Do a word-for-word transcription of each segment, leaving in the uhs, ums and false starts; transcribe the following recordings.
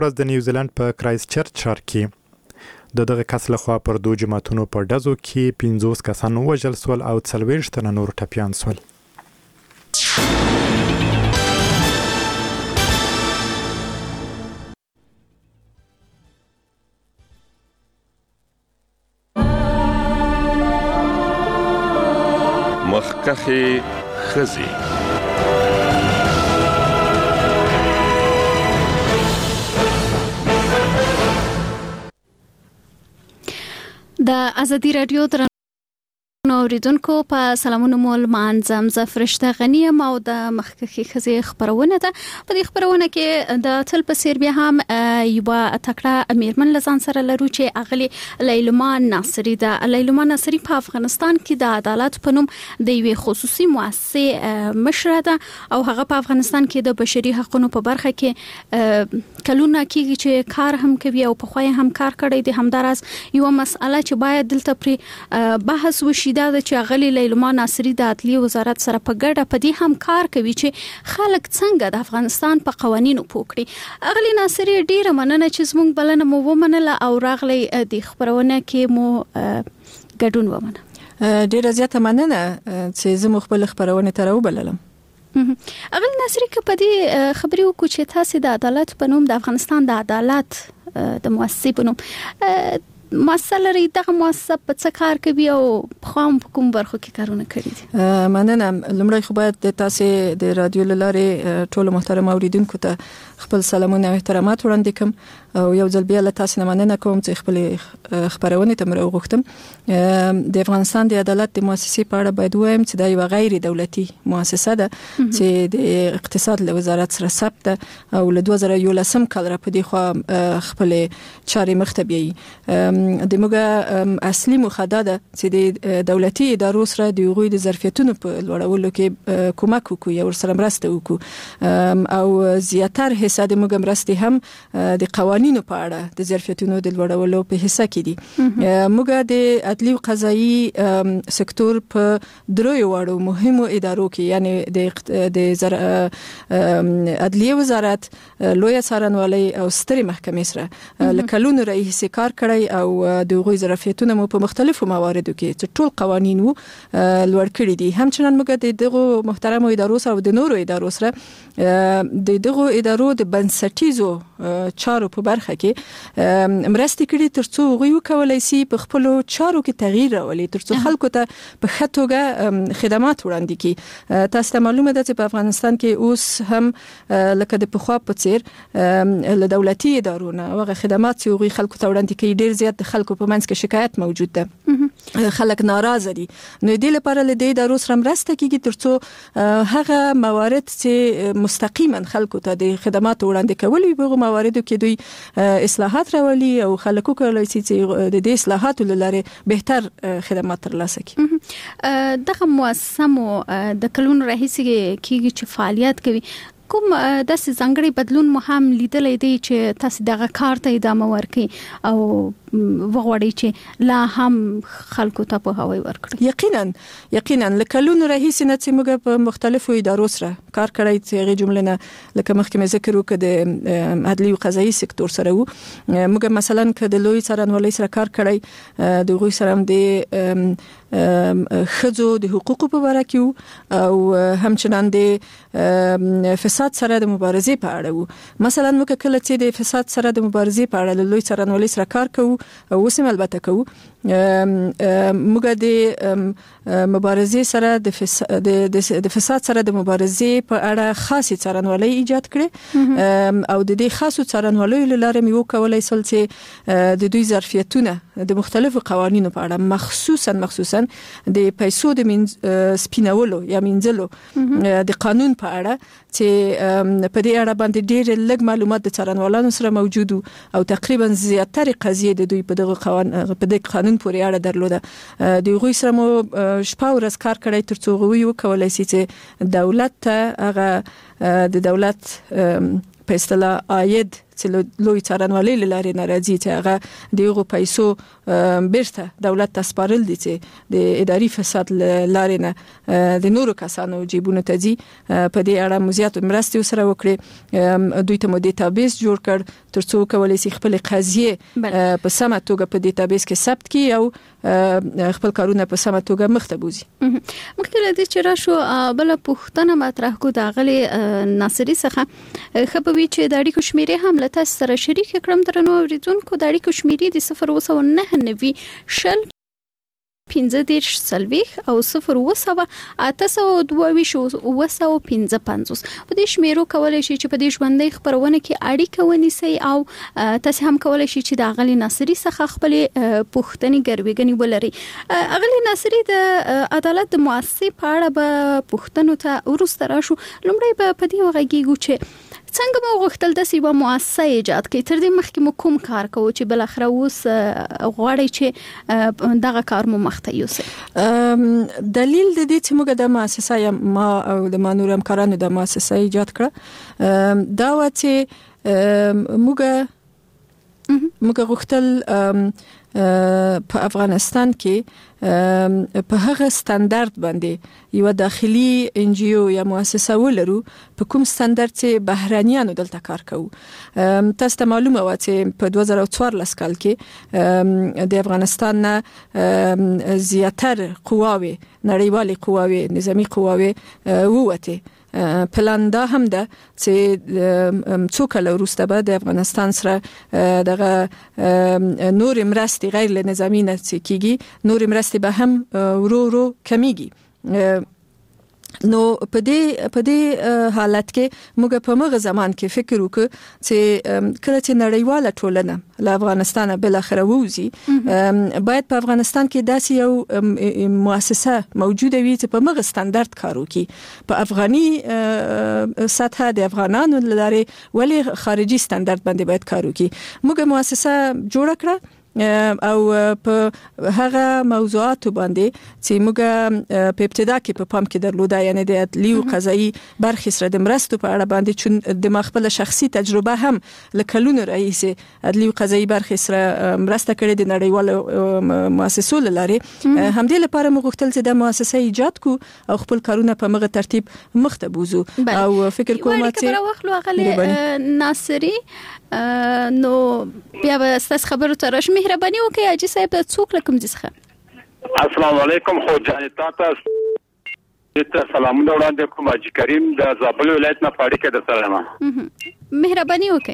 ورځ د نیوزیلند په کرایست چرچ ښار کې د دغه کس لخوا پر دوه جماعتونو په ډزو کې پنځوس کسان ووژل سول او څلوېښت تنه نور ټپیان سول. مخکخي خزي د ازادي رادیو تر اوریدونکو په سلامونو مول مانځم ز فرشته غنی یم او د مخکخي خزي خبرونه ده. په دې خبرونه کې د تل په سیر بیا هم یو تکړه امیرمن لزان سره لرو چې اغلی لیلما ناصری ده. لیلما ناصری په افغانستان کې د عدالت په نوم د یو خصوصي مؤسسه مشره ده او هغه په افغانستان کې د بشري حقوقو په برخه کې کلونه کې چې کار هم کوي او په خوای هم کار کړی دی. همدارس یو مسأله چې باید دلته پر بحث وشي دا چې غلی لیلما ناصری د عدلیه وزارت سره په ګډه په دې هم کار کوي چې خلک څنګه د افغانستان په قوانینو پوکړي. غلی ناصری ډیره مننه چې زموږ بلنه مو ومنله او راغلی د خبرونه کې مو ګډون ومنه. ډیره زیاته مننه چې زموږ خپل خبرونه تر وبللم. غلی ناصری که په دې خبري وکړو چې تاسو د عدالت په نوم د افغانستان د عدالت د مؤسسې په نوم مسله لري دغه مؤسسه په څه کار کوي او خام په کوم برخو کې کارونه کړی دي؟ مننه. لمړی خو باید د تاسو د رادیو لاره ټول محترم اوریدونکو ته خپل سلامونه او احترامات وړاندې کوم او یو ځل بیا له تاسو نه مننه کوم چې خپل خبرونه ته مر وغوښتم. د افغانستان د عدالت د مؤسسې په اړه باید وایم چې دا یو غیر دولتي مؤسسه ده چې د اقتصاد له وزارت سره ثبت ده او له دوه زره یولسم کال را په دې خو خپل چارې مخ ته بیایي. د موږ اصلي مخده ده چې د دولتي ادارو سره د یوغوی د ظرفیتونو په لوړولو کې کومک وکړو یا ورسره مرسته وکړو او زیاتره حصہ د موږ مرستې هم د قوانینو په اړه د ظرفیتونو د لوړولو په حصہ کې دي. موږ د عدلي او قضایي سکتور په دریو وړو مهمو ادارو کې یعنی د د عدلي وزارت لوی څارنوالۍ او سترې محکمې سره لکلونو رئیس کار کړی او د غوی ظرفیتونه مو په مختلفو مواردو کې چې ټول قوانین وو لوړ کړی دي. همچنان موږ د دغه محترم ادارو سره او د نورو ادارو سره د دغه ادارو د بنسټیزو چارو په برخه کې مرستې کړي ترڅو غوی وکولای شي په خپل چارو کې تغییر راولي ترڅو خلکو ته په خټوګه خدمات وړاندې کړي. تاسو ته معلومه ده چې په افغانستان کې اوس هم لکه د پخوا په څیر له دولتي ادارو نه هغه خدمات چې غوی خلکو ته وړاندې کوي ډیر زیات د خلکو په منځ کې شکایت موجود ده. خلک ناراضه دي. نو د لپاره له دې ادارو سره مرسته کیږي ترڅو هغه موارد چې مستقیما خلکو ته د خدمات وړاندې کول وي په مواردو کې دوی اصلاحات راولي او خلکو کولای شي چې د دې اصلاحاتو لاره بهتر خدمات ترلاسه کړي. دغه مؤسسه مو د کلون راهیسي کیږي چې فعالیت کوي. کوم د ځانګړي بدلون مو هم لیدلې دی چې تاسو دغه کار ته ادامه ورکړي او وغوړي چې لا هم خلکو ته په هوای ورکړي؟ یقینا یقینا لکلون راهیسي نه چې موږ په مختلفو ادارو سره کار کړی چې هغه جمله نه لکه مخکې مې ذکر وکړ د عدلي او قضایي سکتور سره وو. موږ مثلا که د لوی څارنوالۍ سره کار کړی د غوي سره د خځو د حقوقو په اړه کې او همچنان د فساد سره د مبارزې په اړه وو. مثلا موږ کله چې د فساد سره د مبارزې په اړه لوی څارنوالۍ سره کار کوو او وسم البته کوو موږ د مبارزې سره د د فساد سره د مبارزې په اړه خاصه څارنوالۍ ایجاد کړې او د دې خاصو څارنوالۍ لاره مې وکولای سول چې د دوی ظرفیتونه د مختلفو قوانینو په اړه مخصوصا مخصوصا د پیسو د سپینولو یا منځلو د قانون په اړه چې په دې اړه باندې ډېر لږ معلومات د څارنوالانو سره موجود او تقریبا زیاتره قضیې د دوی په دغه قانون په دغه قانون پورې اړه درلوده. د غوي سره مو شپه ورځ کار کړی ترڅو غوي وکولای شي چې دولت ته هغه د دولت په اصطلاح عاید چې لوی څارنوالۍ لارې ناراضي چې هغه دغه پیسو بیرته دولت ته سپارل دي چې د اداري فساد لارې نه د نورو کسانو جیبونو ته ځي. په دې اړه مزیات مرستې سره وکړي. دوی ته مو ډیټابیس جوړ کړ ترڅو کولای شي خپل قضیه په سمه توګه په ډیټابیس کې ثبت کړي او خپل کارونه په سمه توګه مخ ته بوزي. مخکې له دې چې راشو بل پوښتنه مطرح کو د غلي ناصری څخه خبروي چې د اړیکو شمیرې هم له تاسو سره شریک کړم درنو اوریدونکو. د اړیکو شمیرې د صفر وسو نه نوي شل پنځه دیرش سلويخ او صفر وسو اتسو دوويش وسو پنځه پنځوس. په دې شمیرو کولای شي چې په دې ژوندۍ خبرونه کې اړیکه ونیسي او تاسو هم کولای شي چې د غلي ناصری څخه خپل پوښتنې ګرويګنی ولري. غلي ناصری د عدالت د مؤسسې په اړه به پوښتنو ته ورسته راشو. لومړی به په دې وغږیږو چې څنګه مو غوښتل د سیمه مؤسسه ایجاد کړي؟ تر دې مخکې مو کوم کار کوو چې بل اخر اوس غواړي چې دغه کار مو مخته یوسي؟ دلیل د دې چې موږ د مؤسسه یا ما او د مانور همکارانو د مؤسسه ایجاد کړه دا و چې موږ موږ غوښتل په افغانستان کې په هغه ستاندرد باندې یو داخلي ان جی او یا مؤسسه ولرو په کوم ستاندرد چې بهرانيانو دلته کار کوي. تاسو ته معلومه و چې په دوه زره څوارلس کال کې د افغانستان نه زیاتره قواوی نړیوالې قواوی نظامی قواوی ووته. پلان دا هم ده چې څو کال وروسته به د افغانستان سره دغه نور مرستې غیر نظامی نه کیږي، نور مرستې به هم ورو ورو کمیږي. نو په دې په دې حالت کې موږ په مغه زمان کې فکر وکړ چې کله چې نړیواله ټولنه له افغانستانه بل اخره ووزي باید په افغانستان کې داسې یو مؤسسه موجوده وي چې په مغه ستاندرد کار وکړي. په افغاني سطح د افغانانو لاره ولی خارجي ستاندرد باندې باید کار وکړي. موږ مؤسسه جوړ کړه او په هغه موضوعاتو باندې چې موږ په ابتدا کې په پام کې درلوده، یعنی د عدلي او قضایي برخې سره د مرستو په اړه باندې چون د خپل شخصي تجربه هم لکلونو رئیس عدلي او قضایي برخې سره مرسته کړې د نړیوالو مؤسسو لاره. هم دې لپاره موږ غوښتل چې د مؤسسه ایجاد کو او خپل کارونه په مغه ترتیب مخته بوزو او فکر کوم چې واخلو غلي ناصری نو بیا به ستاسو خبرو ته راشم. مهرباني وکړئ حاجی صاحب څوک لکم دي څخه؟ السلام علیکم. خو جان تاسو ته سلامونه وړاندې کوم. حاجی کریم د زابل ولایت نه پاړی کې د سلام. مهرباني وکړئ.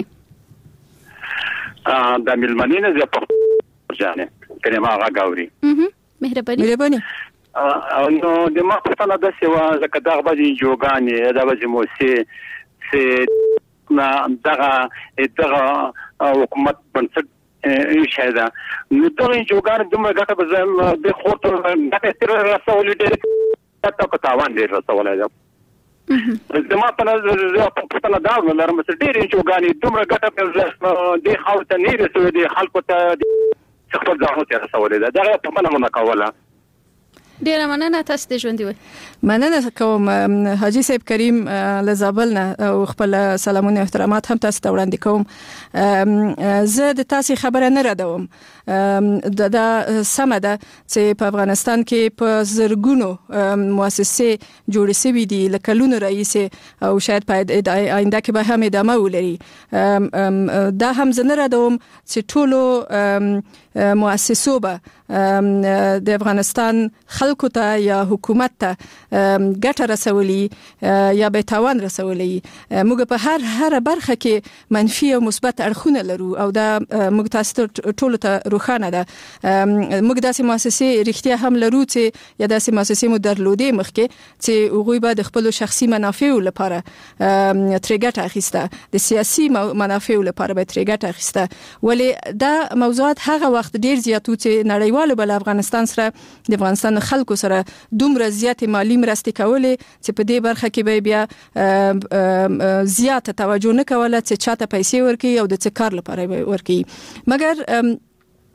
ا د ملمنینه زه په جانې کلمه هغه غاوري. مهرباني مهرباني نو د ما په تنه د سیوا زکه دغه باندې جوګانی د باندې موسی سه نا دغه دغه حکومت بنسټ شاید نو دغه جوګان دومره ګټه به د خورته ګټه تر رسول ډېر تاسو تاوان ډېر رسول دی. زما په نظر په تنه دا ولرم چې ډېر جوګان دومره ګټه د خاوته نه رسول دي خلکو ته څخه ځانو ته رسول دي. دا په منه منکوله ډیره مننه تاسو د ژوند دی. مننه کوم حاجی صاحب کریم له زابل نه او خپل سلامونه احترامات هم تاسو ته وړاندې کوم. زه د تاسو خبره نه ردوم. د د سمه ده چې په افغانستان کې په زرګونو مؤسسې جوړې شوې دي لکلونو رئیس او شاید په آینده کې به هم ادامه ولري. دا هم زه نه ردوم چې ټولو مؤسسو به د افغانستان خلکو ته یا حکومت ته ګټه رسولي یا به تاوان رسولي. موږ په هر هر برخه کې منفي او مثبت اړخونه لرو او دا موږ تاسو ټول ته روښانه ده. موږ داسې مؤسسې رښتیا هم لرو چې یا داسې مؤسسې مو درلودې مخکې چې هغوی به د خپل شخصي منافعو لپاره ترې ګټه اخیسته، د سیاسي منافعو لپاره به ترې ګټه اخیسته. ولی دا موضوعات هغه وخت ډیر زیاتو چې نړیوالو بل افغانستان سره د افغانستان خلکو سره دومره زیات مالی مرستې کولې چې په دې برخه کې به بیا زیاته توجه نه کوله چې چاته پیسې ورکړي او د څه کار لپاره ورکړي. مګر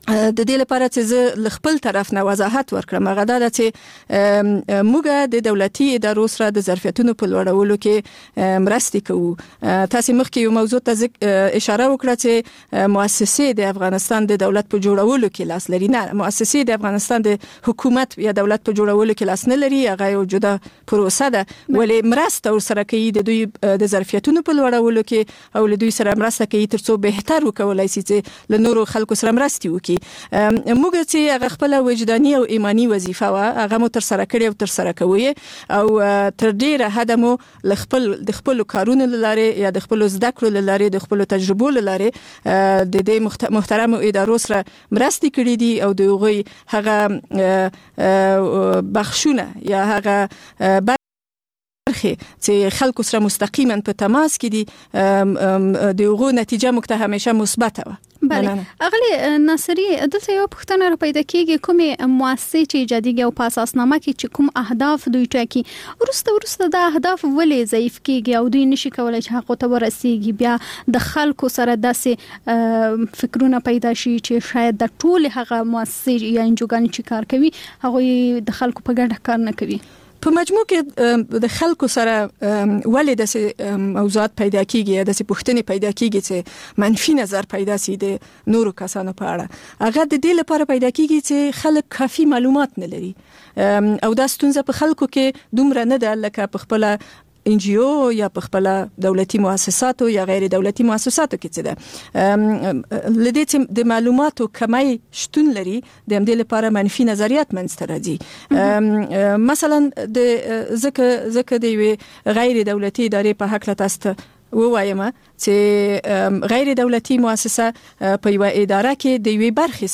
د دې لپاره چې زه خپل طرف نه وضاحت ورکړم هغه دا چې موږ د دولتي ادارو سره د ظرفیتونو په لوړولو کې مرستې کوو. تاسو مخکې یو موضوع ته اشاره وکړه چې مؤسسې د افغانستان د دولت په جوړولو کې لاس لري. نه، مؤسسې د افغانستان د حکومت یا دولت په جوړولو کې لاس نه لري، هغه یو جدا پروسه ده. ولې مرسته ورسره کوي د دوی د ظرفیتونو په لوړولو کې او له دوی سره مرسته کوي ترڅو بهتر وکولای شي چې له نورو خلکو سره مرستې وکړي. موږ چې هغه خپل وجداني او ایمانی وظیفه وا هغه مو تر سره کړی او تر سره کوي او تر ډیره حد مو خپل د خپل کارونو لاره یا د خپل زده کړو لاره د خپل تجربو لاره د دې محترم ادارو سره مرستې کړې دي او د غوي هغه بخښونه یا هغه چې خلکو سره مستقیما په تماس کې دي دغه نتیجه موږ ته همیشه مثبت وه. بله اغلی ناصری دلته یو پوښتنه را پیدا کیږي کومه مؤسسه چې ایجادیږي او په اساسنامه کې چې کوم اهداف دوی ټاکي ورسته ورسته د اهداف ولې ضعیف کیږي او دوی نشي کولای چې حق ته ورسیږي، بیا د خلکو سره داسې فکرونه پیدا شي چې شاید د ټول هغه مؤسسه یا انجوګان چې کار کوي هغه د خلکو په ګډه کار نه کوي. په مجموع کې د خلکو سره ولې د موضوعات پیدا کیږي، د پوښتنې پیدا کیږي چې منفي نظر پیدا سي د نورو کسانو په اړه. هغه د دې لپاره پیدا کیږي چې خلک کافي معلومات نه لري او دا ستونزه په خلکو کې دومره نه ده لکه په خپل ان جی او یا په خپل دولتي مؤسساتو یا غیر دولتي مؤسساتو کې څه ده. لدې چې د معلوماتو کمی شتون لري د همدې لپاره منفي نظریات منځته راځي. مثلا د ځکه ځکه د غیر دولتي ادارې په حق لا تاسو ووایم چې غیر دولتي مؤسسه په یو اداره کې د یوې برخې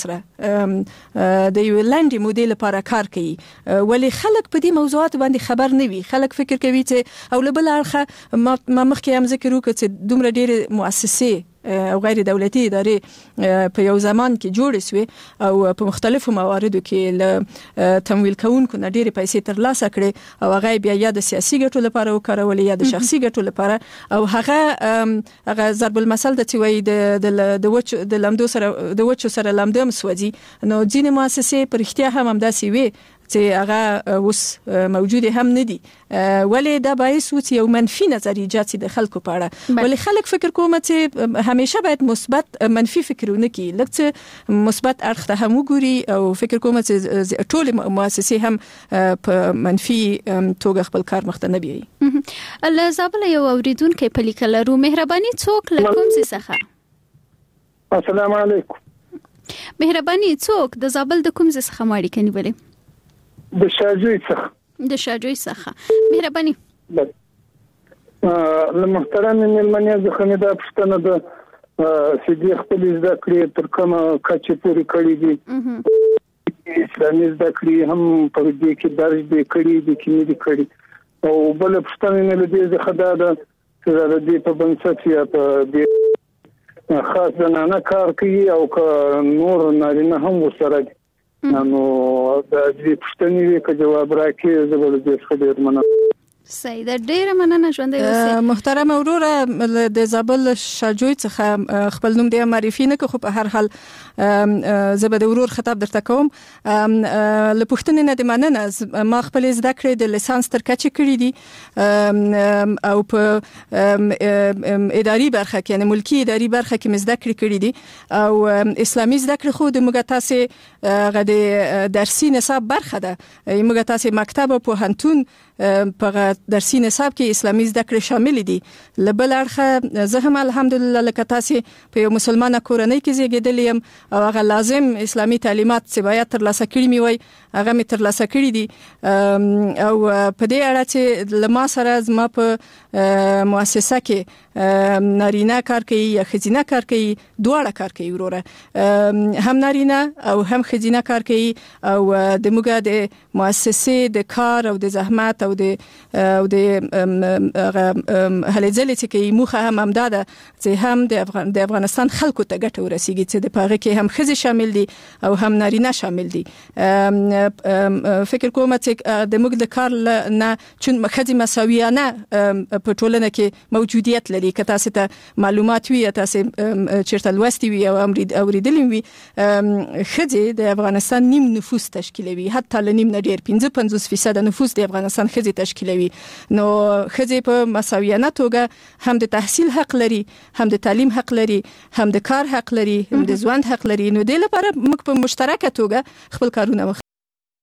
سره د یو لاندې مودیل لپاره کار کوي، ولی خلک په دې موضوعات باندې خبر نه وي. خلک فکر کوي چې او له بل اړخه ما مخکې هم ذکر وکړ چې دومره ډېرې مؤسسې او غیر دولتي ادارې په یو زمان کې جوړې شوې او په مختلفو مواردو کې له تمویل کوونکو نه ډېرې پیسې ترلاسه کړې او هغه بیا یا د سیاسي ګټو لپاره وکارولې یا د شخصي ګټو لپاره او هغه هغه ضرب المثل د چې وایي د د وچ د لمدو سره د وچو سره لمدم سوځي. نو ځینې مؤسسې په رښتیا هم همداسې وي چې هغه اوس موجود هم نه دي، ولې دا باعث و چې یو منفي نظر ایجاد شي د خلکو په اړه. ولې خلک فکر کوم چې همیشه باید مثبت منفي فکرونه کوي، لکه مثبت اړخ ته هم وګوري او فکر کوم چې ټول مؤسسې هم په منفي توګه خپل کار مخ ته نه بیایي. الله زابل یو اوریدونکو په لیکل رو مهرباني څوک له کوم څه څخه؟ السلام علیکم. مهرباني څوک د زابل د کوم څه څخه ماړي کني ولې؟ د شاجوی څخه. د شاجوی څخه مهرباني. له محترم مېلمنې څخه مې دا پوښتنه ده چې د خپل زده کړې تر کومه کچې پورې کړې دي، اسلامي زده کړې هم په دې کې درج دي کړې دي کې نه دي کړې، او بل پوښتنه مې له دې څخه دا ده چې د دې په بنسټ یا په دې خاص زنانه کار کوي او که نور نارینه هم ورسره دي. نو د دې پوښتنې کې جواب راکړي زه به دې څخه ډېر مننه. صحیح ده، ډیره مننه ژوندۍ اوسئ. محترم وروره د زابل شاجوی څخه خپل نوم دې معرفي نه کړ، خو په هر حال زه به د ورور خطاب درته کوم. له پوښتنې نه د مننه، ما خپل زده کړې د لیسانس تر کچې کړې دي او په اداري برخه کې یعنی ملکی اداري برخه کې مې زده کړې کړې دي او اسلامي زده کړې خو د موږ تاسې غو د درسي نصاب برخه ده. موږ تاسې مکتب او پوهنتون په درسي نصاب کې اسلامي زده کړې شامل دي. له بل اړخه زه هم الحمدلله لکه تاسې په یو مسلمانه کورنۍ کې زیږېدلې یم او هغه لازم اسلامي تعلیمات چې باید ترلاسه کړي مې وای هغه مې ترلاسه کړي دي. او په دې اړه چې له ما سره زما په مؤسسه کې نارینه کار کوي یا ښځینه کار کوي، دواړه کار کوي وروره، هم نارینه او هم ښځینه کار کوي او د موږ د مؤسسې د کار او د زحمت او د او د هلې ځلې چې موخه هم همداده چې هم د افغان د افغانستان خلکو ته ګټه ورسیږي چې د پاغه کې هم ښځې شامل دي او هم نارینه شامل دي. فکر کوم چې د موږ د کار نه چون ښځې مساویانه په ټولنه کې موجودیت لري، که تاسو ته معلومات وي، تاسو چیرته لوستي وي او اوریدلي وي، ښځې د افغانستان نیم نفوس تشکیلوي، حتی له نیم نه ډیر پنځه پنځوس فیصد نفوس د افغانستان ښځې تشکیلوي. نو ښځې په مساویانه توګه هم د تحصیل حق لري، هم د تعلیم حق لري، هم د کار حق لري، هم د ژوند حق لري. نو د لپاره موږ په مشترکه توګه خپل کارونه مخ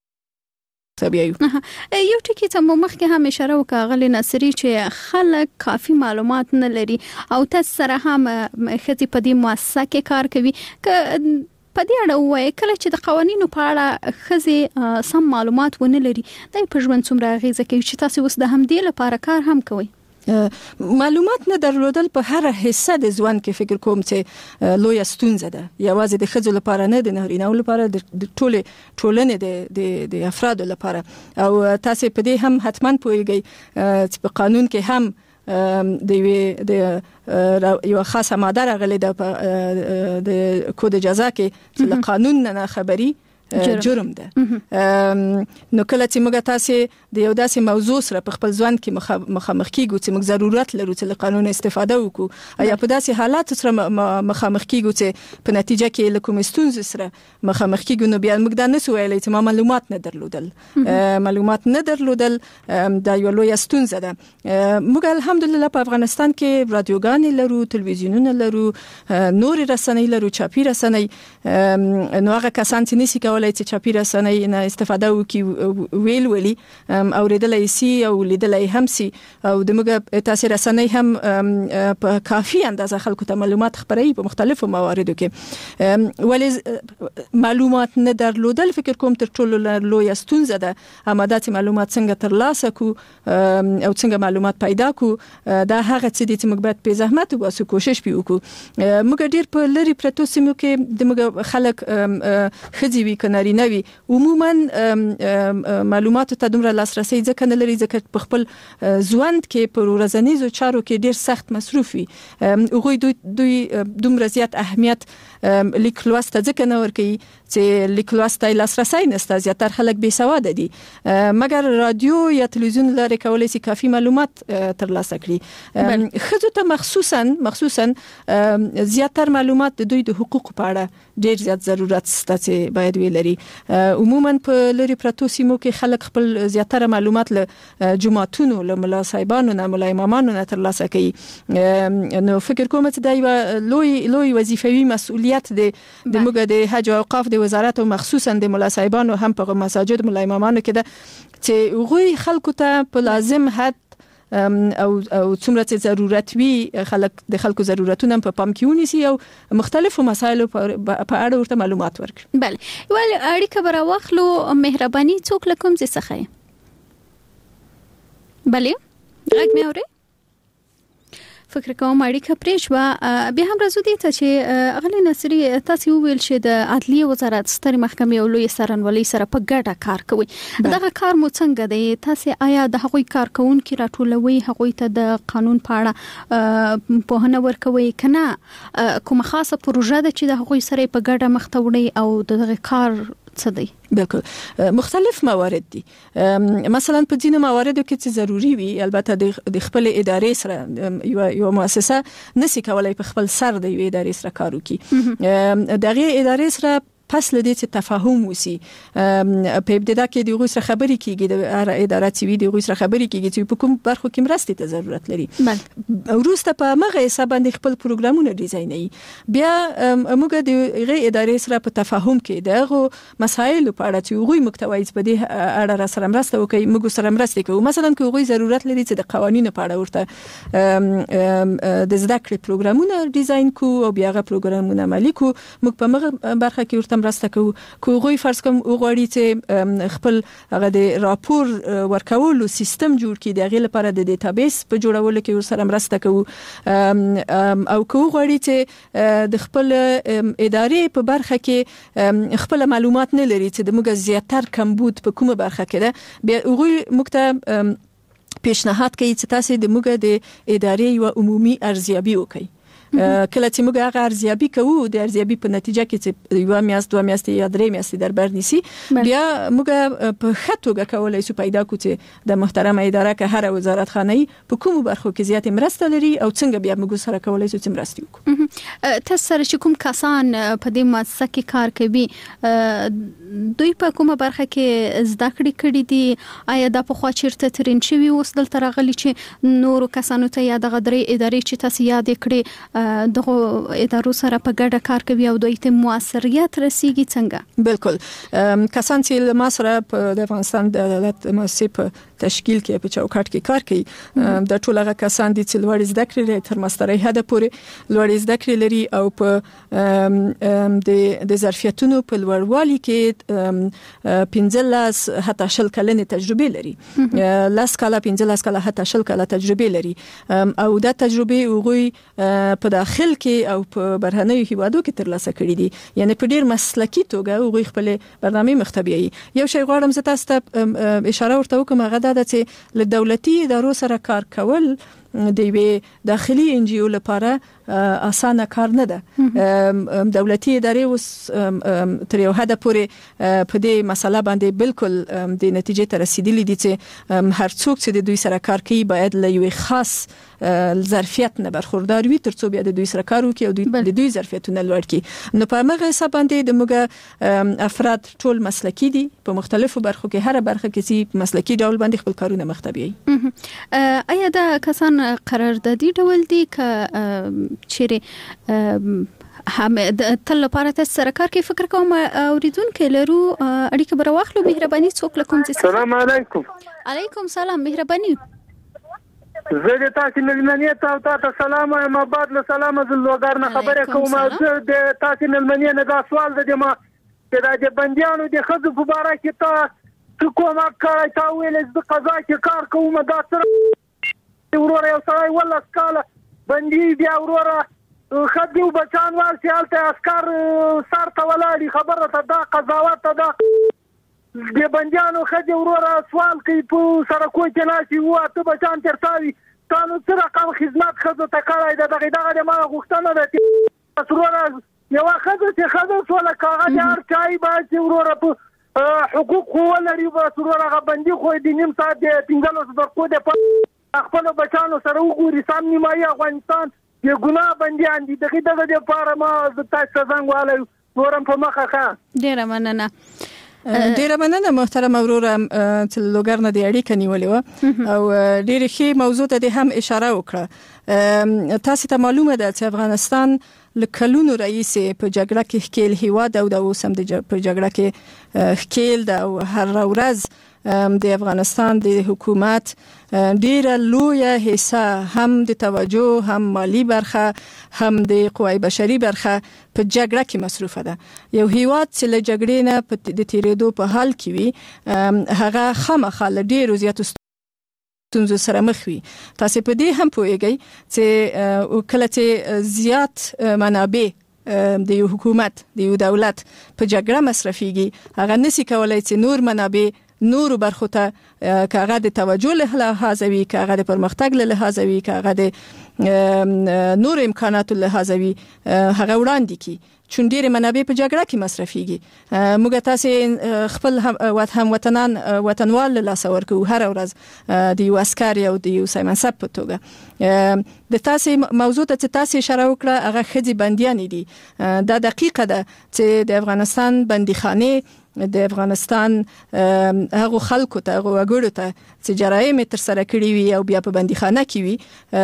یو ټکی ته مو مخکې هم اشاره وکړه غلې ناصری چې خلک کافي معلومات نه لري او تاسو سره هم ښځې په دې مؤسسه کې کار کوي. که په دې اړه وایي کله چې د قوانینو په اړه ښځې سم معلومات ونه لري دا په ژوند څومره اغیزه کوي چې تاسو اوس د همدې لپاره کار هم کوئ؟ معلومات نه درلودل په هر حصه د ژوند کې فکر کوم چې لوی ستونزه ده، یوازې د ښځو لپاره نه، د نارینه‌و لپاره، د ټولې ټولنې د د افرادو لپاره. او تاسو په دې هم حتما پوهیږئ چې په قانون کې هم د یو یو خاصه ماده راغلې ده د کود جزا کې چې له قانون نه خبري جرم ده. نو کله چې موږ تاسو د یو داسې موضوع سره په خپل ځوان کې مخامخ کیږو چې موږ ضرورت لرو چې له قانون استفاده وکړو، یا په داسې حالات سره مخامخ کیږو چې په نتیجه کې له کوم ستونزې سره مخامخ کیږو، نو بیا موږ دا نسو ویلای چې ما معلومات نه درلودل. معلومات نه درلودل دا یو لوی ستونزه ده. موږ الحمدلله په افغانستان کې رادیوګانې لرو، تلویزیونونه لرو، نور رسنۍ لرو، چاپی رسنۍ. نو هغه کسان چې نسی کولای چې چاپی رسنۍ نه استفاده وکړي ویل ولي اوریدلای سي او لیدلای هم سي، او د موږ تاسو رسنۍ هم په کافي اندازه خلکو ته معلومات خبري په مختلفو مواردو کې. ولې معلومات نه درلودل فکر کوم تر ټولو لوی ستونزه ده. اماده چې معلومات څنګه ترلاسه کو او څنګه معلومات پیدا کو، دا هغه څه دي چې موږ باید په زحمت وباسو، کوشش وکړو. موږ ډیر په لری پرتو سیمو کې د موږ خلک ښځې وي نارینه وي عموما معلوماتو ته دومره لاسرسي ځکه نه لري ځکه په خپل ژوند کې په ورځنیزو چارو کې ډیر سخت مصروف وي. هغوی دوی دومره زیات اهمیت لیک لوست ځکه نه ورکوي چې لیک لوست ته لاسرسي نشته. زیاتره خلک بې سواده دي، مګر رادیو یا تلویزیون لري کولای شي کافي معلومات ترلاسه کړي. ښځو ته مخصوصا مخصوصا زیاتره معلومات د دوی د حقوقو په اړه ډیر زیات ضرورت شته چې باید ویل لري. عموما په لری پرتو سیمو کې خلک خپل زیاتره معلومات له جماعتونو، له ملا صاحبانو نه، ملا امامانو نه ترلاسه کوي. نو فکر کوم چې دا یو لوی لوی وظیفوي مسؤلیت دی د موږ د حج او اوقاف د وزارت او مخصوصا د ملا صاحبانو هم په مساجد ملا امامانو کې ده چې غوي خلکو ته په لازم حد او او څومره چې ضرورت وي خلک د خلکو ضرورتونه په پام کې ونیسي او مختلفو مسایلو په اړه ورته معلومات ورکړي. بله ول اړیکه برا واخلو مهرباني څوک لکم زی څخه. بله غږ مې اوري؟ فکر کوم اړیکه پرېښوه. بیا هم راځو دې ته چې غلې ناصری تاسو ویل چې د عدلیه وزارت ستر محکمې او لوی څارنوالۍ سره په ګډه کار کوي. دغه کار مو څنګه دی؟ تاسو آیا د هغوی کارکونکو راټولوي، هغوی ته د قانون په اړه پوهنه ورکوي کنه کوم خاصه پروژه ده چې د هغوی سره په ګډه مخ ته وړي او دغه کار څه دی؟ بالکل مختلف موارد دي. مثلا په ځینو مواردو کې چې ضروری وي البته د خپل ادارې سره یو یو مؤسسه نسی کولای په خپل سر د یو ادارې سره کار وکړي. دغه ادارې سره پس لدې چې تفاهم وسی په ابتدا کې د غوښ خبرې کیږي، د هر اداره چې وي د غوښ خبرې کیږي چې په کوم برخو کې مرستې ته ضرورت لري. وروسته په مغه حساب باندې خپل پروګرامونه ډیزاینوي. بیا موږ د غي ادارې سره په تفاهم کې دغه مسایل په اړه چې غوي محتوایي په دې اړه را سره مرسته وکړي، موږ سره مرسته کوو. مثلا که غوي ضرورت لري چې د قوانینو په اړه ورته د زده کړې پروګرامونه ډیزاین کوو او بیا غو پروګرامونه عملي کوو، موږ په مغه برخه کې ورته مرسته کوو. کو غوي فرض کوم وګړي چې خپل هغه د راپور ورکولو سیستم جوړ کړي، د غي لپاره د ډیټابیس په جوړولو کې ورسره مرسته کوو. او کو وګړي چې د خپل ادارې په برخه کې خپل معلومات نه لري چې د موږ زیاتر کمبود په کومه برخه کې ده، بیا غوي مکتب پیشنهاد کوي چې تاسو د موږ د ادارې یو عمومي ارزیابي وکړئ. کله چې موږ هغه ارزیابي کوو د ارزیابي په نتیجه کې چې یو میاشت دوه میاشتې یا درې میاشتې در بر نیسي بیا موږ په ښه توګه کولای شو پیدا کړو چې د محترمه اداره که هر وزارت خانه په کومو برخو کې زیات مرسته لري او څنګه بیا موږ سره کولای شو چې مرسته وکړو. تاسو سره چې کوم کسان په دې مؤسسه کې کار کوي دوی په کومه برخه کې زده کړې کړې دي؟ آیا دا په خوا چیرته ترین شوي اوس دلته راغلي چې نورو کسانو ته یا دغه درې ادارې چې تاسو یاد کړې دغه ادارو سره په ګډه کار کوي او دوی ته موثریت رسیږي څنګه؟ بالکل کسان چې ما سره په د افغانستان د دولت مؤسسې په تشکیل کې په چوکاټ کې کار کوي د ټول هغه کسان دي چې لوړ زده کړې لري تر ماسترۍ حد پورې لوړ زده کړې لري او په د د ظرفیتونو په لوړوالي کې پنځلس حتی شل کلنې تجربه لري لاس کاله پنځلس کاله حتی شل کاله تجربه لري او دا تجربه هغه په داخل کې او په بهرنیو هیوادو کې ترلاسه کړي دي یعنی په ډیر مسلکی توګه هغه خپل برنامه مختبیي. یو شی غواړم زه تاسو ته اشاره ورته وکم هغه دا چې له دولتي ادارو سره کار کول د وی داخلي انجیو لپاره اسانه کار نه ده. دولتي ادارې اوس تر یو حد پورې په دې مسله باندې بالکل د نتیجې ته رسیدلي دي چې هر څوک چې د دوی سره کار کوي باید له یو خاص ظرفیت نه برخوردار وي ترڅو بیا د دوی سره کار وکړي او دوی د دوی ظرفیتونه لوړ کړي. نو په هغه حساب باندې د موږ افراد ټول مسلکی دي په مختلفو برخو کې هر برخه کې چې مسلکی ډول باندې خپل کارونه مختبیي. آیا دا کسان قراردادي ډول دي ک چیرې هم د تل لپاره تاسو سره کار کوي؟ فکر کوم اوریدونکو لرو اړیکه بر واخلو. مهرباني څوک لکم چې السلام علیکم. علیکم سلام. مهرباني زه د تاسو ملمنې ته او تاسو سلام ما بعد له سلام از لوګار نه خبره کوم. زه د تاسو ملمنې نه دا سوال د ما چې د بنديانو د خزو په اړه کې تا کومه کار تا ویل د قضا کې کار کوم دا سره ورور یو سره ولا سکاله بندي بیا وروره خدي وبچان واسي حالته اسکر سر ته ولاړي خبره ته دا قضاوت ته دا د بنديانو خدي وروره سوال کوي په سره کوی کې ناشي وو ته بچان ترتاوي تاسو سره کوم خدمت خدو ته کارای دا دغه دغه ما غوښتنه ده وروره یو خدو چې خدو سوال کاغذ هر چای باندې وروره په حقوق ولري وروره غ بندي خو د نیم ساعت د پنځلس دقیقو د خپل بچانو سره وګوري سم نیمایي افغانستان یو ګناه بنديان دي دغه دغه د پاره ما د تاسو څنګه والي نورم په مخه ښه. ډیره مننه. ډیره مننه محترم وروره چې لوګر نه دی اړیکه نیولې و او ډیره ښه موضوع ته هم اشاره وکړه. تاسو ته معلومه ده چې افغانستان لکلونو رئیس په جګړه کې ښکیل هیواد او د اوسم د په جګړه کې ښکیل ده او هر ورځ د افغانستان د حکومت ډیره لویه حصہ هم د توجه هم مالی برخه هم د قوای بشري برخه په جګړه کې مصرفه ده. یو هیواد چې له جګړې نه د تیریدو په حال کې وي هغه خامخا له ډیرو زیاتو ستونزو سره مخ وي. تاسو په دې هم پوهیږئ چې کله چې زیات منابع د یو حکومت د یو دولت په جګړه مصرفيږي هغه نسی کولای چې نور منابع نور برخو ته کاغه د توجه له لحاظه وي کاغه د پرمختګ له لحاظه وي کاغه د نور امکانات له لحاظه وي هغه وړاندې کی چون ډېر منابع په جګړه کې مصرفيږي. موږ تاسو خپل هم وطنان وطنوال له لاسه ورکو هر ورځ د یو عسكر او د یو سیمنسب په توګه. د تاسو موضوع ته تاسو اشاره وکړه هغه خدي بنديان دي. دا دقیقه ده چې د افغانستان بنديخانه د افغانستان هغه خلکو ته هغه وګړو ته چې جرایم تر سره کړی وي او بیا په بنديخانه کې وي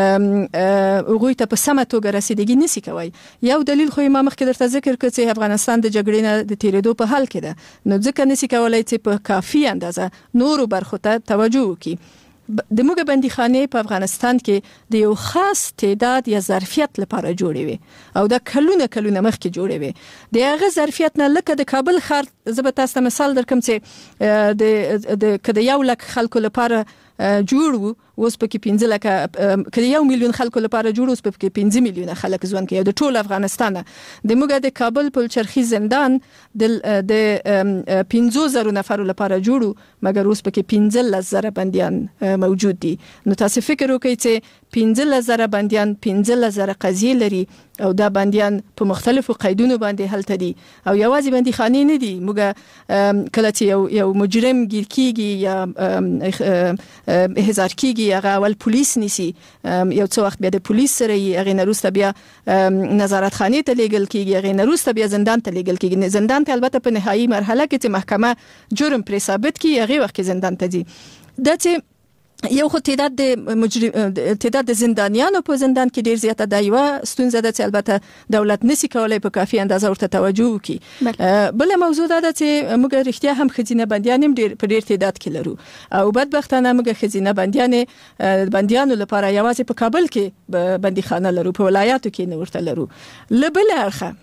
هغه ته په سمه توګه رسیدګي نسی کوي. یو دلیل خو ما مخکې درته ذکر کړ چې افغانستان د جګړې نه د تیریدو په حال کې ده نو ځکه نسی کولای چې په کافي اندازه نورو برخو ته توجه وکړي. د موږ بنديخانه په افغانستان کې د یو خاص تعداد یا ظرفیت لپاره جوړې وي او دا کلونه کلونه مخکې جوړې وي. د هغه ظرفیت نه لکه د کابل ښار زه به تاسو ته مثال درکم چې د د کده یو لک خلکو لپاره جوړ وو اوس پکې پنځه لکه کله یو میلیون خلکو لپاره جوړ اوس پکې پنځه میلیونه خلک ژوند کوي د ټول افغانستان د موږ د کابل په چرخي زندان د د پنځه زره نفر لپاره جوړو مګر اوس پکې پنځه زره بنديان موجود دي نو تاسو فکر وکړئ چې پنځه زره بنديان پنځه زره قضیې لري او دا بنديان په مختلفو قیدونو باندې هلته دي او یوازې بندي خانې نه دي موږ کله چې یو یو مجرم ګیر کیږي یا احضار کیږي هغه اول پولیس نیسي یو څو وخت بیا د پولیس سره یې هغه نروسته بیا نظارت خانې ته لیږل کیږي هغه نروسته بیا زندان ته لیږل کیږي زندان ته البته په نهایي مرحله کې چې محکمه جرم پر ثابت کی هغه وخت زندان ته ځي دا چې یو خو تعداد د مجرم تعداد د زندانیانو په زندان کې ډیر زیاته دی یو ستونزه ده چې البته دولت نسی کولای په کافي اندازه ورته توجه وکړي بل موضوع ده چې موږ رښتیا هم خزینه بندیان ډیر په ډیر تعداد کې لرو او بدبختانه موږ خزینه بندیان بندیانو لپاره یوازې په کابل کې بندیخانه لرو په ولایاتو کې نه ورته لرو لبل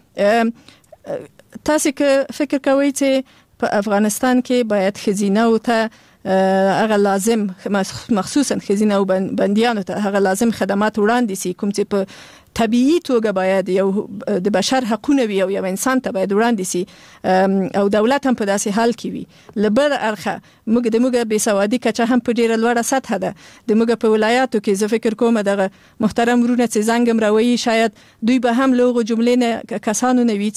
اخه تاسو که فکر کوئ چې په افغانستان کې باید خزینه او ته هغه لازم مخصوصا خزینه او بندیانو ته هغه لازم خدمات وړاندې سي کوم چې په طبيعي توګه باید یو د بشر حقونه وي او یو انسان ته باید وړاندې سي او دولت هم په داسې حال کې وي لبر ارخه موږ د موږ به سوادي کچه هم په ډیره لوړه سطح ده د موږ په ولایاتو کې زه فکر کوم دغه محترم ورونه چې زنګم راوي شاید دوی به هم لوغه جملې نه کسانو نه وي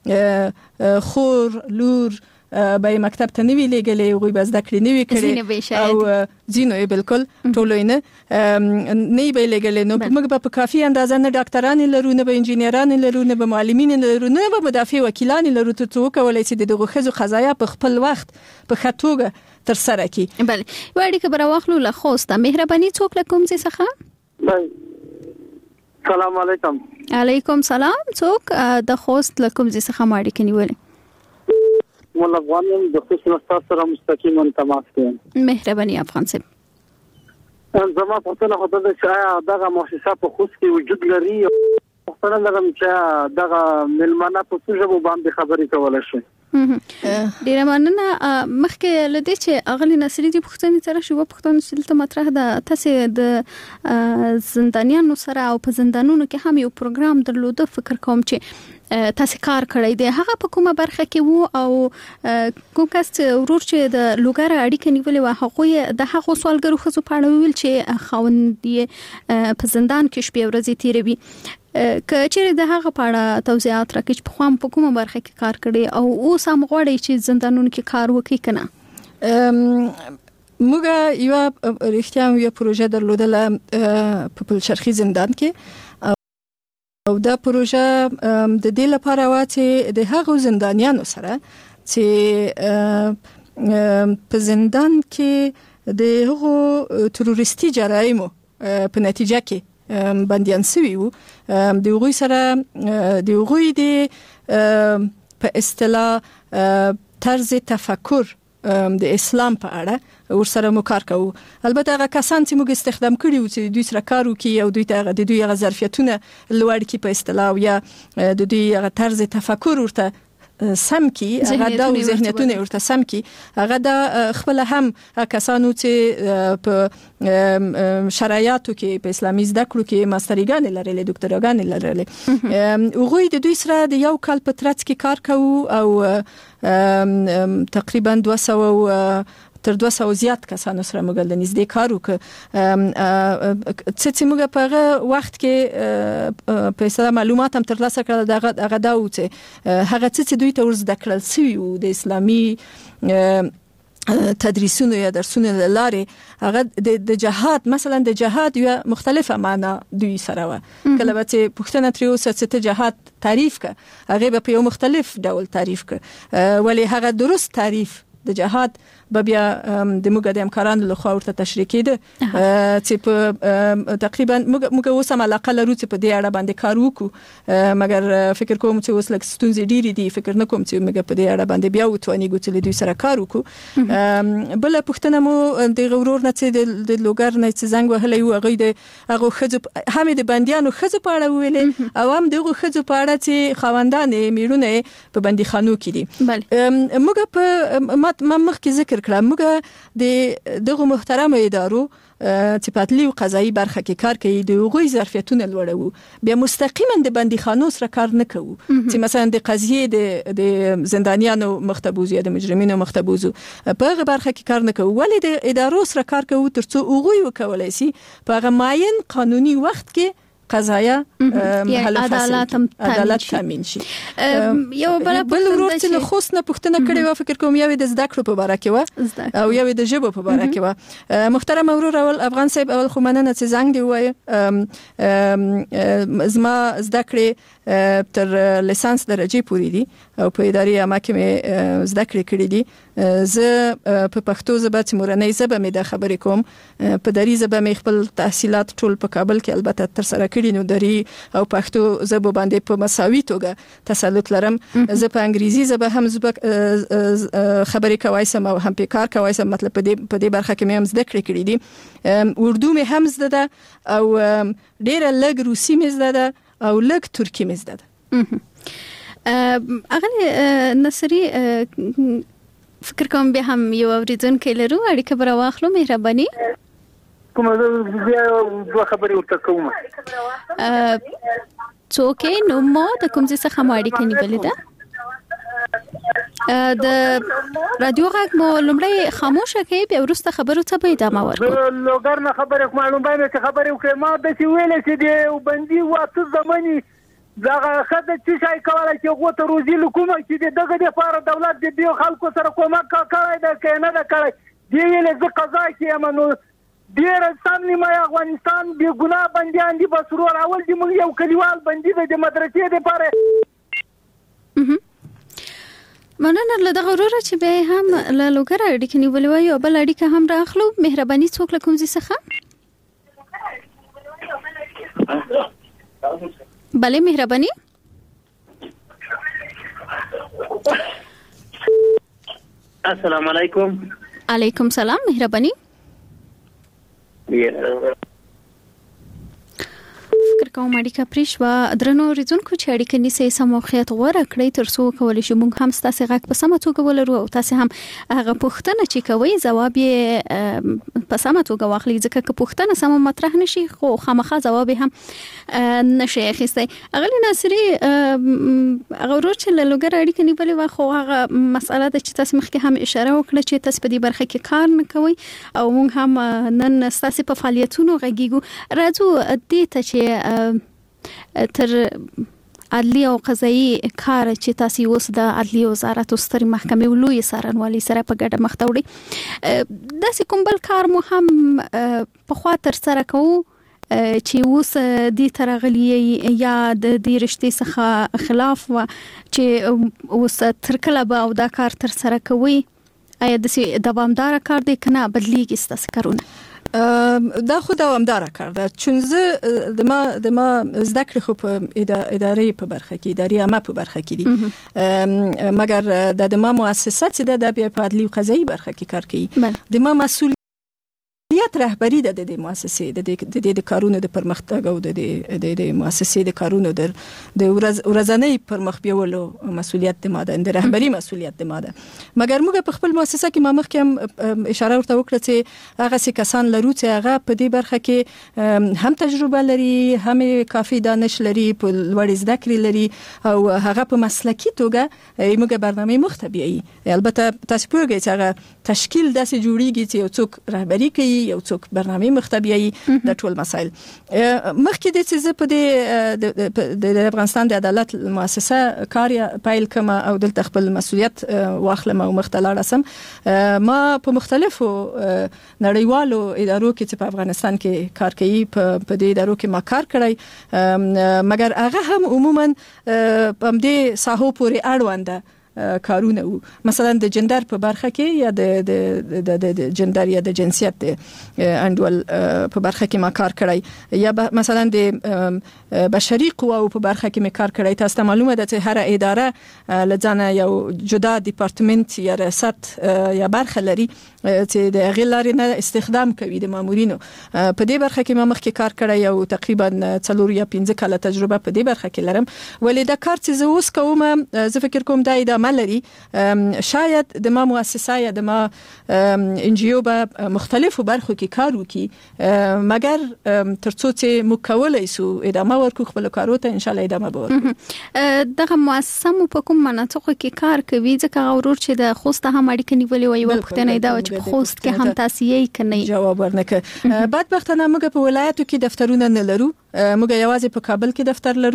چې خور لور به مکتب ته نوی لګلې او به زده کړې نوی کړې او زینو یې بالکل ټولوینه نه به لګلې نو موږ په کافي اندازه نه ډاکټران لرو نه به انجینران لرو نه به معلمین لرو نه به مدافع وکیلان لرو ته څو کولای شي دغه خزو قضایا په خپل وخت په خطوګه تر سره کی بله وړي که بر واخلو له خوسته مهرباني څوک لکم زی څخه سلام علیکم علیکم سلام څوک د خوست لکم زی څخه ماړي کني ولې مولا افغانم د خصوصي استاد سره مستقیما تماس کوم مهرباني افغان صاحب زما په ټول خدای د چې دغه مؤسسه په خوست کې وجود لري خپل لرم چې دغه ملمنه په څه ژبه باندې خبرې کولای شي ډیره مننه مخکې لدی چې اغلی نصری دی پښتني طرح شو پښتون سلطه مطرح ده تاسو د زندانیانو سره او په زندانونو کې هم یو پروګرام درلوده فکر کوم چې تاسو کار کړی دی هغه په کومه برخه کې وو او کوم کس ورور چې د لوګر اړیکه نیولې و هغه د هغه سوالګرو خزو پاړه ویل چې خوندې په زندان کې شپې ورځې تیروي که چیرې د هغه پاړه توضیحات راکړي په خام په کومه برخه کې کار کړی او اوس هم غواړي چې زندانونو کې کار وکړي کنه موږ یو رښتیا یو پروژه درلودله په پلچرخي زندان کې او دا پروژه د دې لپاره و چې د هغو زندانیانو سره چې په زندان کې د هغو تروریستي جرایمو په نتیجه کې بندیان شوي وو د هغوی سره د هغوی د په اصطلاح طرز تفکر د اسلام په اړه ورسره مو کار کوو البته هغه کسان چې موږ استخدام کړي او چې دوی سره کار وکړي او دوی ته د دوی هغه ظرفیتونه لوړ کړي په اصطلاح یا د دوی هغه طرز تفکر ورته سم کی هغه د ذهنیتونه ورته سم کی هغه د خپل هم کسانو چې په شرایطو کې په اسلامي زده کړو کې ماستریګان لري ډاکټرګان لري هغه د دوی سره د یو کال په ترڅ کې کار کوو او تقریبا دوه سوه تر دوه سوه زیات کسانو سره موږ د نږدې کار وکړ چې موږ په هغه وخت کې په اصطلاح معلومات هم ترلاسه کړل دغه هغه دا و چې هغه چې دوی ته ورزده کړل شوي وو د اسلامي تدریسونو یا درسونو لاره هغه د جهاد مثلا د جهاد یو مختلفه معنا دوی سره و کله چې پښتنه تر اوسه چې جهاد تعریف ک هغه په یو مختلف ډول تعریف ک ولی هغه درست تعریف د جهاد به بیا د موږ د همکارانو لخوا ورته تشریح کېده چې په تقریبا موږ موږ اوس هم علاقه لرو چې په دې اړه باندې کار وکړو مګر فکر کوم چې اوس لکه ستونزې ډېرې دي فکر نه کوم چې موږ په دې اړه باندې بیا وتوانیږو چې دوی سره کار وکړو بل پښتنه مو د غرور نه چې د لوګر نه چې زنګ وهلې و هغه د هغه خځو هم د بنديانو خځو په اړه ویلې او هم دغه خځو په اړه چې خواندانې میرونه په بنديخانو کې دي موږ په ما مخکې ذکر کړم موږ د دغه محترم ادارو چې په عدلي او قضایي برخه کې کار کوي د هغوی ظرفیتونه لوړوي بیا مستقیما د بنديخانو سره کار نه کوو چې مثلا د قضیه د د زندانیانو مختبوز یا د مجرمینو مختبوز په هغه برخه کې کار نه کوو ولې د ادارو سره کار کوو ترڅو هغوی وکولای شي په هغه معین قانوني وخت کې قضایا عدالت عدالت تامین شي یو بل بل ورور چې خو نه پښتنه کړي و فکر کوم یو د زده کړو په اړه کې و او یو د ژبه په اړه کې و محترم ورور اول افغان صاحب اول خو مننه چې زنګ دی وای زما زده کړې تر لیسانس درجه پورې دي او په اداري محکمه زده کړې کړې دي زه په پښتو ژبه چې مورنۍ ژبه مې د خبرې کوم په دری ژبه مې خپل تحصیلات ټول په کابل کې البته تر سره کړی نو دری او پښتو ژبه باندې په مساوي توګه تسلط لرم زه په انګریزي ژبه هم خبرې کوي سم او هم په کار کوي سم مطلب په دې په دې برخه کې مې هم زده کړې کړې دي اردو مې هم زده ده او ډېر لږ روسي مې زده ده او لږ ترکی مې زده ده اغلی نصری فکر کوم به هم یو اوریدونکو لرو اړیکه بر واخلو مهرباني کوم بیا دوه خبرې ورته کوم څوک نو مو د کوم څه څخه اړیکه نیولې ده د رادیو غږ مو لمړی خاموشه کې بیا ورسته خبرو ته به ادامه ورکړو لوګر نه خبره معلومه ده چې خبرې وکړم ما د سی ویل چې دی وبندي واته زماني دغه خدای چې شای کولای چې غوته روزي لکومه چې دغه د لپاره دولت د دیو خلکو سره کومک کوي دا کنه دا کوي دی ویل ز قضا کې امنو ډیر سم نیمه افغانستان به ګناه بنديان دي بسرور اول دي موږ یو کلیوال بندي د مدرسې د لپاره مننه له دغه وروره چې به هم له لوګر اړیکه نیولې وي او بل اړیکه هم راخلو مهرباني څوک له کوم ځای څخه بله مهرباني السلام علیکم علیکم سلام مهرباني فکر کوم اړیکه پریښوا درنو ریزونکو چې اړیکه نیسي سموخیت غوړه کړی ترڅو کولای شو موږ هم ستاسو غږ په سمه توګه ولرو او تاسو هم هغه پوښتنه چې کوي جواب یې په سمه توګه واخلئ ځکه که پوښتنه سم مطرح نشي خو خامخا جواب هم نشي اخیستی اغلی ناصری هغه ورور چې له لوګر اړیکه نیولې و خو هغه مسأله د چې تاسو مخکې هم اشاره وکړه چې تاسو په دې برخه کې کار نه کوي او موږ هم نن تاسو په فعالیتونو غږیږو راځو دې ته چې تر عدلی او قضایي کار چې تاسو اوس د عدلی وزارت او ستر محکمې ولوي سارنوالي سره په ګډه مخ ته وړي د کوم بل کار مو هم په خوا تر سره کوو چې اوس د ترغلی یا د دې رشتې څخه خلاف و چې اوس تر کله به او دا کار تر سره کوي ایا د دوامدار کار دی کنه بدلیږي ستاسو کارونه دا خو دوامدار کار ده چون زه د ما د ما زده کړې خو په ادارې په برخه کې اداري عامه په برخه کې دي مګر د ما مؤسسات چې د بیا په عدلي او قضایي برخه کې کار کوي د ما مسؤلیت رهبری د دې مؤسسې د دې د کارونو د پرمختګ او د دې د مؤسسې د کارونو د د ورځنۍ پرمخ بیولو مسؤلیت د ماده د رهبری مسؤلیت د ماده مګر موږ په خپل مؤسسه کې ما مخکې هم اشاره ورته وکړه چې هغه څه کسان لرو چې هغه په دې برخه کې هم تجربه لري هم کافي دانش لري په لوړ زده کړې لري او هغه په مسلکي توګه موږ برنامه مختبئي البته تاسو پوهیږئ چې هغه تشکیل داسې جوړیږي چې یو څوک رهبری کوي یو څوک برنامه مختبئي د ټول مسایل مخکې د څه په دې د افغانستان د عدالت مؤسسه کار پایل کما او د خپل مسؤلیت واخلم او مختلړ اسم ما په مختلفو نړیوالو ادارو کې چې په افغانستان کې کار کوي په دې ادارو کې ما کار کړی مګر هغه هم عموما په دې ساحو پورې اړوند کارونه وو مثلا د جندر په برخه کې یا د د د جندر یا د جنسیت د انډول په برخه کې ما کار کړی یا مثلا د بشري قواو په برخه کې ما کار کړی. تاسو ته معلومه ده چې هر اداره لځانه یو جدا ډپارټمنټ یا ریاست یا برخه لري چې د غلاري نه استخدام کوي د مامورینو. په دې برخه کې ما مخکې کار کړی او تقریبا څلور یا پنځه کاله تجربه په دې برخه کې لرم. ولې دا کار چې زه اوس کوم زه فکر کوم دا ادامه لري. شاید د ما مؤسسه یا د ما ان جی او په مختلفو برخو کې کار وکړي مګر ترڅو چې موږ کولای سو ادامه ورکو خپل کارو ته ان شاء الله ادامه به ورکو. دغه مؤسسه مو په کوم مناطقو کې کار کوي ځکه غوړور چې د خوست هم اړیکه نیولې وي او پښتنه دا چې په خوست کې هم تاسو یې کني جواب ورنکه. بدبختانه موږ په ولایتو کې دفترونه نه لرو. موږ یوازې په کابل کې دفتر لرو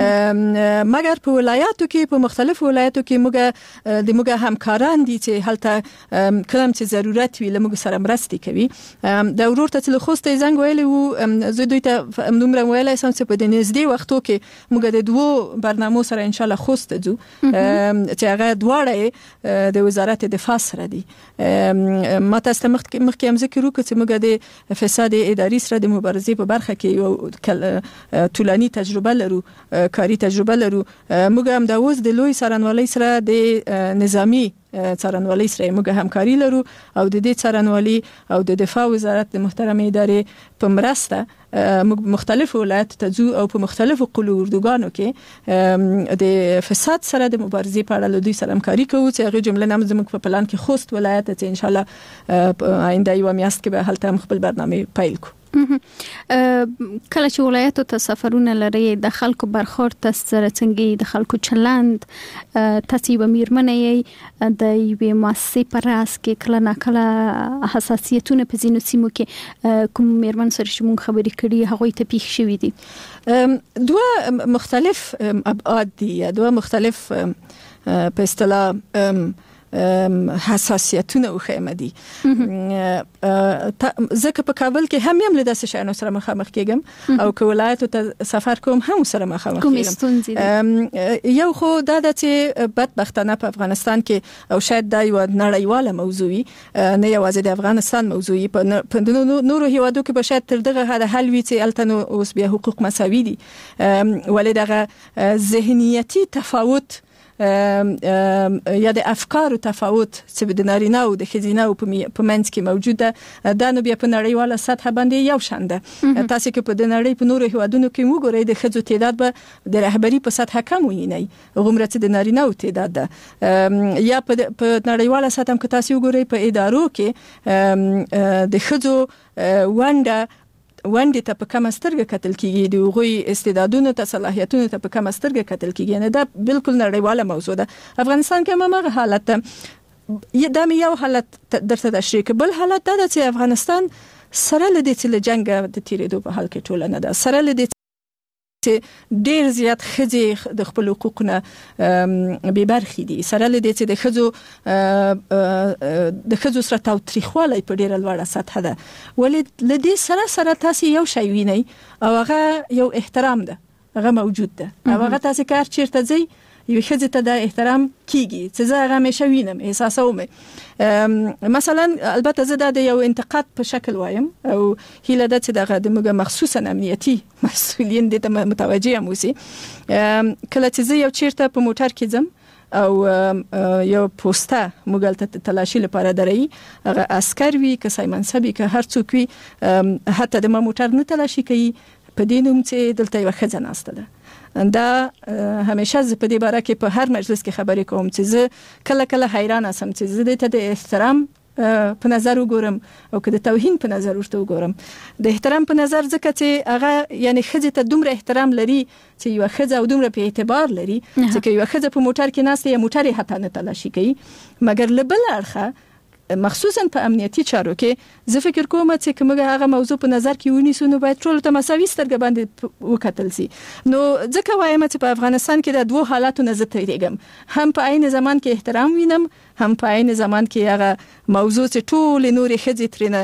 مګر په ولایتو کې په مختلفو ولایتو کې موږ د موږ همکاران دي چې هلته کلم چې ضرورت وي لموږ سره مرستي کوي. د ورور ته چې خوست زنګ ویلې وو زه دوی ته نومره ویلای سم چې په د نږدې وختو کې موږ د دوو برنامو سره ان شاء الله خوست ځو چې هغه دواړه د وزارت دفاع سره دي. ما تاسو مخکې هم ذکر وکړ چې موږ د فساد اداري سره د مبارزې په برخه کې یو طولانی تجربه لرو کاری تجربه لرو. موږ هم د اوس د لوی څارنوالۍ سره د نظامی څارنوالۍ سره موږ همکاري لرو او د دې څارنوالۍ او د دفاع وزارت د محترمه ادارې په مرسته موږ مختلفو ولایتو ته ځو او په مختلفو قلو اردوګانو کې د فساد سره د مبارزې په اړه له دوی سره همکاري کوو چې هغه جمله نام زموږ په پلان کې خوست ولایت ته ان شاء الله آینده یو میاشت کې به هلته خپل برنامه پیل کوو. کله چې ولایتو ته سفرونه لري د خلکو برخورد تاسو سره څنګه د خلکو چلند تاسو به میرمنه یې د یوې مؤسسې پر راس کې کله نه کله حساسیتونه په ځینو سیمو کې کوم میرمن سره چې مونږ خبرې کړي هغه ته پیښ شوې دي. دوه مختلف ابعاد دي یا دوه مختلف په اصطلاح حساسیتونه او خیمه دي. ځکه په کابل کې هم یم له داسې شیانو سره مخامخ کېږم او که ولایتو ته سفر کوم هم سره مخامخ کېږم. یو خو دا د چې بدبختانه په افغانستان کې او شاید دا یو نړیواله موضوع وي نه یوازې د افغانستان موضوع وي په نورو هیوادو کې به شاید تر دغه حد حل وي چې الته اوس بیا حقوق مساوي دي ولې دغه ذهنیتي تفاوت یا د افکارو تفاوت چې د نارینه او د ښځینه په منځ کې موجوده دا نو بیا په نړیواله سطح باندې یو شان ده. تاسو کې په د نړۍ په نورو هیوادونو کې وګورئ د ښځو تعداد به د رهبری په سطح کم ویني غومره چې د نارینه او تعداد ده. یا په نړیواله سطح هم که تاسو وګورئ په ادارو کې د ښځو ونده وندې ته په کومه سترګه کتل کیږي د غوي استعدادونو ته صلاحیتونو ته په کومه سترګه کتل کیږي نه دا بالکل نړیواله موضوع ده. افغانستان کې هم هغه حالت ده. دا مې یو حالت درته تشریح کړ. بل حالت دا ده چې افغانستان سره له دې چې له جنگ د تیرېدو په حال کې ټولنه ده سره له دې چې ډیر زیات ښځې د خپل حقوقونه بې برخې دي سره له دې چې د ښځو د ښځو سره تاوتریخوالی په ډیره لوړه سطح ده. ولې له دې سره سره تاسو یو شی وینئ او هغه یو احترام ده هغه موجود ده او هغه تاسو کار چیرته ځئ یو ښځې ته د احترام کیږي چې زه هغه همیشه وینم احساسوم. مثلا البته زه دا د یو انتقاد په شکل وایم او هیله ده چې دغه د موږ مخصوصا امنیتي مسؤلین دې ته متوجه هم وسی. کله چې زه یو چیرته په موټر کې ځم او یو پوسټه موږ ته تلاشي لپاره دري هغه عسكر وي که سایمنسبي که هر څوک وي حتی د موټر نه تلاشي کوي په دې نوم چې دلته یو ښځه ناسته ده. دا همیشه زه په دې باره کې په هر مجلس کې خبرې کوم چې زه کله کله حیران اسم چې زه دې ته د احترام په نظر وګورم او که د توهین په نظر ورته وګورم. د احترام په نظر ځکه چې هغه یعنی ښځې ته دومره احترام لري چې یو ښځه او دومره په اعتبار لري چې یو ښځه په موټر کې ناسته یا موټر یې حتی نه تلاشي کوي. مګر له بل اړخه مخصوصا په امنیتي چارو کې زه فکر کوم چې کومه هغه موضوع په نظر کې ونیسو نو باید ټول ته مساوي سترګې باندې وکتل شي. نو ځکه وایم چې په افغانستان کې د دوه حالاتو نه زه تیریږم هم په عین زمان کې احترام وینم هم په عین زمان کې هغه موضوع چې ټول نورې ښځې ترنه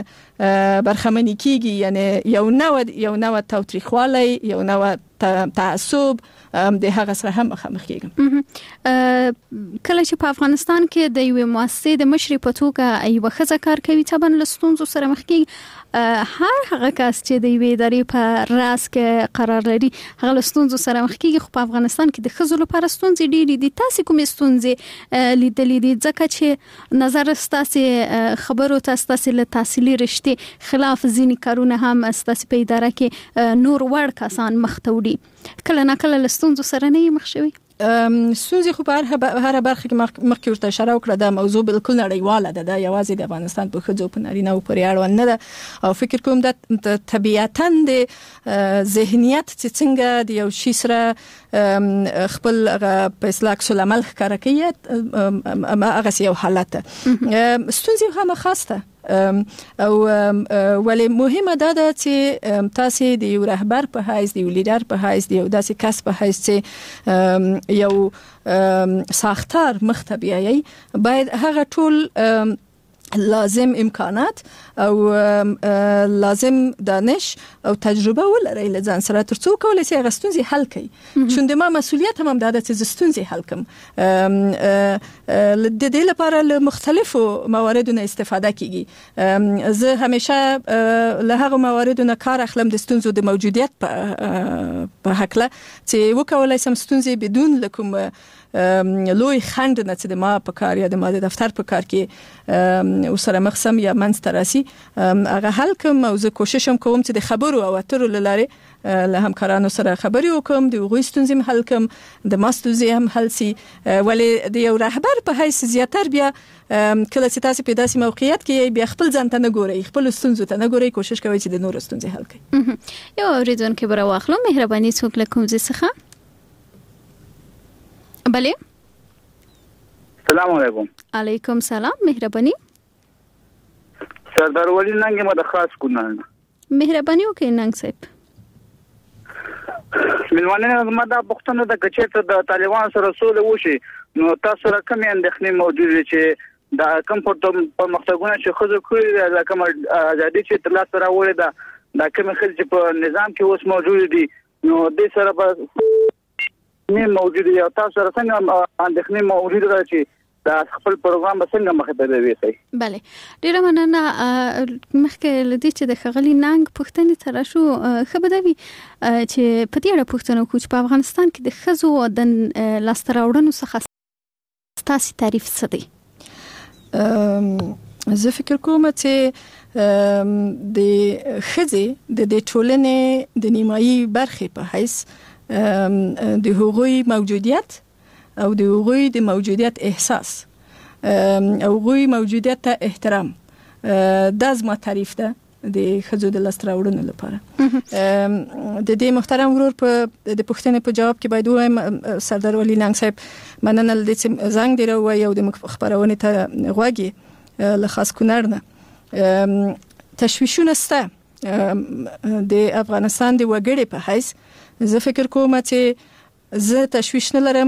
برخمنی کیږي، یعنی یو نوع یو نوع تاوتریخوالی، یو نوع تعصب د هغه سره هم مخامخ کیږم. کله چې په افغانستان کې د یو مؤسسې د مشري په توګه یو ښځه کار کوي، طبعا له ستونزو سره مخ کیږي. هر هغه کس چې د یوې ادارې په راس کې قرار لري هغه له ستونزو سره مخ کیږي. خو په افغانستان کې د ښځو لپاره ستونزې ډېرې دي. تاسو کومې ستونزې لیدلې دي؟ ځکه چې نظر ستاسو خبرو تاسو تاسو له تحصیلي رشتې خلاف ځینې کارونه هم تاسو په اداره کې نور وړ کسان مخ ته وړي. کله نه کله له ستونزو سره نه مخ شوي؟ ستونزې خو په هر برخه کې مخکې ورته اشاره وکړه، دا موضوع بالکل نړیواله ده، دا یوازې د افغانستان په ښځو په نارینه‌و پورې اړوند نه ده. او فکر کوم د طبیعتاً د ذهنیت چې څنګه د یو شي سره خپل په اصطلاح عکس العمل ښکاره کوي هغسې یو حالت ده. ستونزې هم خاصه او ولې مهمه ده ده چې تاسو د یو رهبر په حیث، د یو لیډر په حیث، د یو داسې کس په حیث چې یو ساختار مخ ته بیایي، باید هغه ټول لازم امکانات او لازم دانش او تجربه ولرئ له ځان سره ترڅو کولای شئ غستونځي حل کړئ. چون د ما مسؤلیت هم دا ده چې زستونځي حل کړم. د دې لپاره له مختلفو مواردو نه استفاده کیږي. زه همیشه له هغه مواردو نه کار اخلم د ستونزو د موجودیت په حقله چې وکولای سم ستونزي بدون لکم لوی خند نه چې د ما په کار یا د ما د دفتر په کار کې وسره مخسم یا منځ تراسي هغه حل کوم. او زه کوشش هم کوم چې د خبرو او اترو لاره له همکارانو سره خبرې وکم، د هغوی ستونزې حل کوم، د ما ستونزې هم حل سي. ولې د یو رهبر په حیث زیاتر بیا کله چې تاسو په داسې موقعیت کې بیا خپل ځان ته نه ګورئ، خپل ستونزو ته نه ګورئ، کوشش کوئ چې د نور ستونزې حل کړئ. یو اوریدونکو بر واخلو، مهرباني څوک له کوم ځای څخه؟ بله. السلام علیکم. علیکم سلام، مهرباني. سردار ولی ننګ ما د خاص کونان. مهرباني وکړئ ننګ صاحب. ملوانه ما دا پښتنه د کچېته د طالبان سره سول وشي، نو تاسو سره کوم اندېښنې موجوده چې دا کوم په مقصدونه چې خزو کوي دا کوم ازادي چې تل سره وړي دا دا کوم خل چې په نظام کې اوس موجود دي، نو دې سره په نه موجوده یا تاسو سره څنګه اندېښنې موجوده ده چې دا خپل پروګرام څنګه مخه ته ویسي؟ بله، ډیره مننه. مخکې لدی چې د خغلی ننګ پښتنې تر شو خبردوي چې په دې اړه پښتنو کوچ په افغانستان کې د خزو د لاستراوړنو څخه تاسو تعریف څه دی؟ زه فکر کوم چې د خزي د دې ټولنې د نیمایي برخې په حیث د هغوی موجودیت او د هغوی د موجودیت احساس او هغوی موجودیت ته احترام دا زما تعریف ده د خزو د لاستراوړنو لپاره. د دې محترم ورور په د پښتنې په جواب کې باید وایم سردار ولی ننګ صاحب مننه د زنګ دی راوي او د خبرونه ته غوږی له خاص کونړ نه تشویشونه سته د افغانستان د وګړي په حیث. زه فکر کوم چې زه تشویش نه لرم،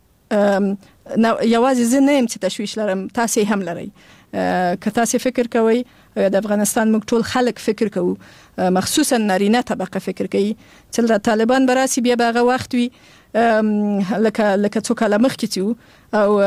یوازې زه نه يم چې تشویش لرم، تاسو هم لرئ. که تاسو فکر کوئ د افغانستان موږ ټول خلک فکر کوو، مخصوصا نارینه طبقه فکر کوي چې طالبان براسي بیا به هغه وخت وي لکه لکه څو کاله مخکې او